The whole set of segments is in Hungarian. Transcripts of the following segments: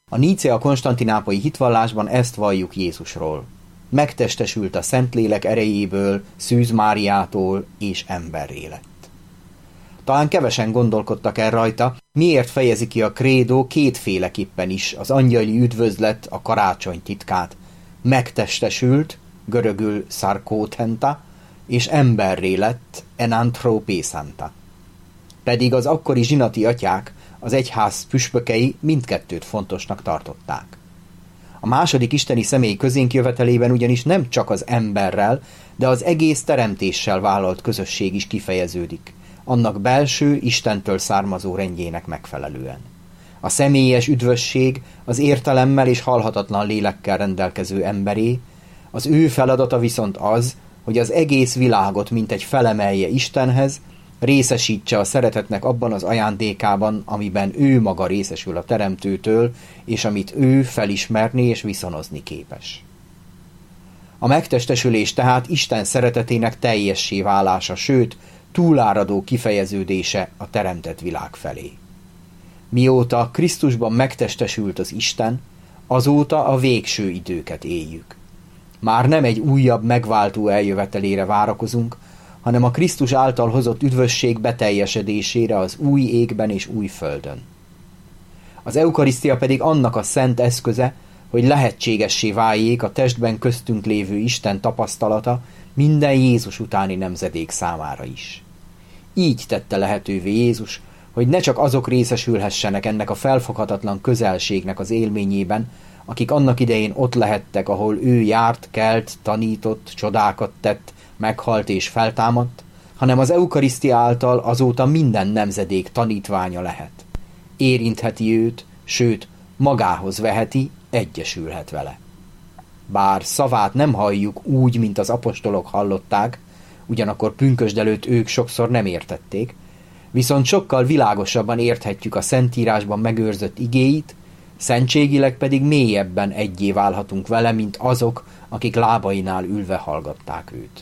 A Nícea-konstantinápolyi hitvallásban ezt valljuk Jézusról. Megtestesült a Szentlélek erejéből, Szűz Máriától, és emberré lett. Talán kevesen gondolkodtak el rajta, miért fejezi ki a krédó kétféleképpen is az angyali üdvözlet, a karácsony titkát. Megtestesült, görögül szarkóthenta, és emberré lett, enanthropészanta. Pedig az akkori zsinati atyák, az egyház püspökei mindkettőt fontosnak tartották. A második isteni személy közénk jövetelében ugyanis nem csak az emberrel, de az egész teremtéssel vállalt közösség is kifejeződik, annak belső, Istentől származó rendjének megfelelően. A személyes üdvösség az értelemmel és halhatatlan lélekkel rendelkező emberé, az ő feladata viszont az, hogy az egész világot mintegy felemelje Istenhez, részesítse a szeretetnek abban az ajándékában, amiben ő maga részesül a Teremtőtől, és amit ő felismerni és viszonozni képes. A megtestesülés tehát Isten szeretetének teljessé válása, sőt, túláradó kifejeződése a teremtett világ felé. Mióta Krisztusban megtestesült az Isten, azóta a végső időket éljük. Már nem egy újabb megváltó eljövetelére várakozunk, hanem a Krisztus által hozott üdvösség beteljesedésére az új égben és új földön. Az eukarisztia pedig annak a szent eszköze, hogy lehetségessé váljék a testben köztünk lévő Isten tapasztalata minden Jézus utáni nemzedék számára is. Így tette lehetővé Jézus, hogy ne csak azok részesülhessenek ennek a felfoghatatlan közelségnek az élményében, akik annak idején ott lehettek, ahol ő járt, kelt, tanított, csodákat tett, meghalt és feltámadt, hanem az eukarisztia által azóta minden nemzedék tanítványa lehet. Érintheti őt, sőt, magához veheti, egyesülhet vele. Bár szavát nem halljuk úgy, mint az apostolok hallották, ugyanakkor pünkösd előtt ők sokszor nem értették, viszont sokkal világosabban érthetjük a Szentírásban megőrzött igéit, szentségileg pedig mélyebben egyé válhatunk vele, mint azok, akik lábainál ülve hallgatták őt.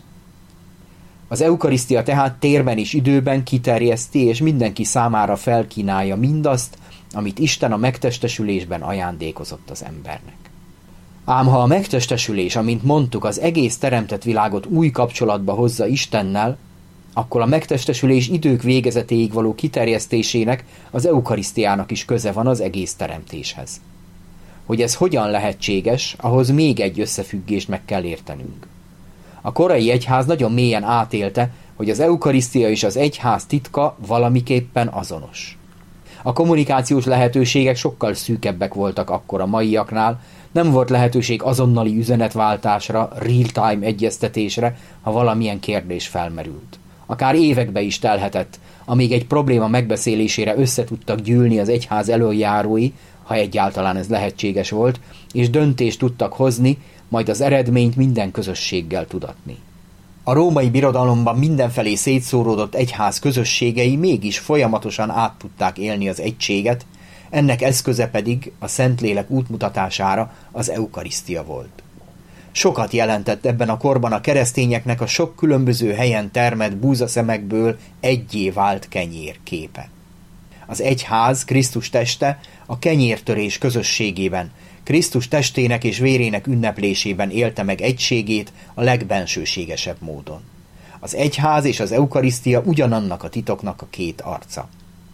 Az eukarisztia tehát térben és időben kiterjeszti és mindenki számára felkínálja mindazt, amit Isten a megtestesülésben ajándékozott az embernek. Ám ha a megtestesülés, amint mondtuk, az egész teremtett világot új kapcsolatba hozza Istennel, akkor a megtestesülés idők végezetéig való kiterjesztésének, az eukarisztiának is köze van az egész teremtéshez. Hogy ez hogyan lehetséges, ahhoz még egy összefüggést meg kell értenünk. A korai egyház nagyon mélyen átélte, hogy az eukarisztia és az egyház titka valamiképpen azonos. A kommunikációs lehetőségek sokkal szűkebbek voltak akkor a maiaknál, nem volt lehetőség azonnali üzenetváltásra, real-time egyeztetésre, ha valamilyen kérdés felmerült. Akár évekbe is telhetett, amíg egy probléma megbeszélésére összetudtak gyűlni az egyház elöljárói, ha egyáltalán ez lehetséges volt, és döntést tudtak hozni, majd az eredményt minden közösséggel tudatni. A római birodalomban mindenfelé szétszóródott egyház közösségei mégis folyamatosan át tudták élni az egységet, ennek eszköze pedig a Szentlélek útmutatására az eukarisztia volt. Sokat jelentett ebben a korban a keresztényeknek a sok különböző helyen termett búzaszemekből egyé vált kenyér képe. Az egyház, Krisztus teste a kenyértörés közösségében, Krisztus testének és vérének ünneplésében élte meg egységét a legbensőségesebb módon. Az egyház és az eukarisztia ugyanannak a titoknak a két arca.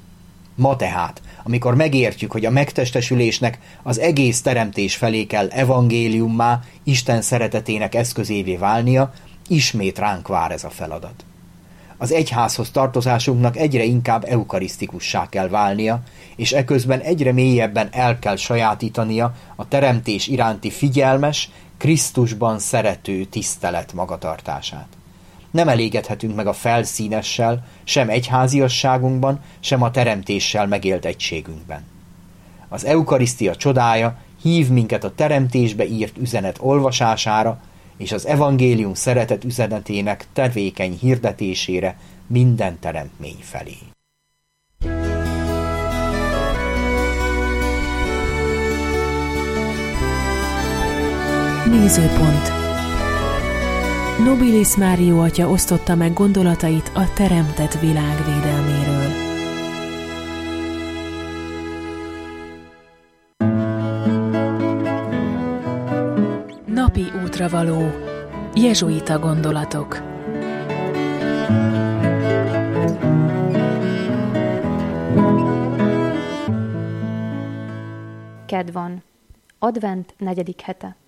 Ma tehát, amikor megértjük, hogy a megtestesülésnek az egész teremtés felé kell evangéliummá, Isten szeretetének eszközévé válnia, ismét ránk vár ez a feladat. Az egyházhoz tartozásunknak egyre inkább eukarisztikussá kell válnia, és eközben egyre mélyebben el kell sajátítania a teremtés iránti figyelmes, Krisztusban szerető tisztelet magatartását. Nem elégedhetünk meg a felszínessel, sem egyháziasságunkban, sem a teremtéssel megélt egységünkben. Az eukarisztia csodája hív minket a teremtésbe írt üzenet olvasására, és az evangélium szeretet üzenetének tevékeny hirdetésére minden teremtmény felé. Nézőpont. Nobilis Mário atya osztotta meg gondolatait a teremtett világ védelméről. Szellemi útravaló. Jezsuita gondolatok. Kedd van. Advent 4. hete.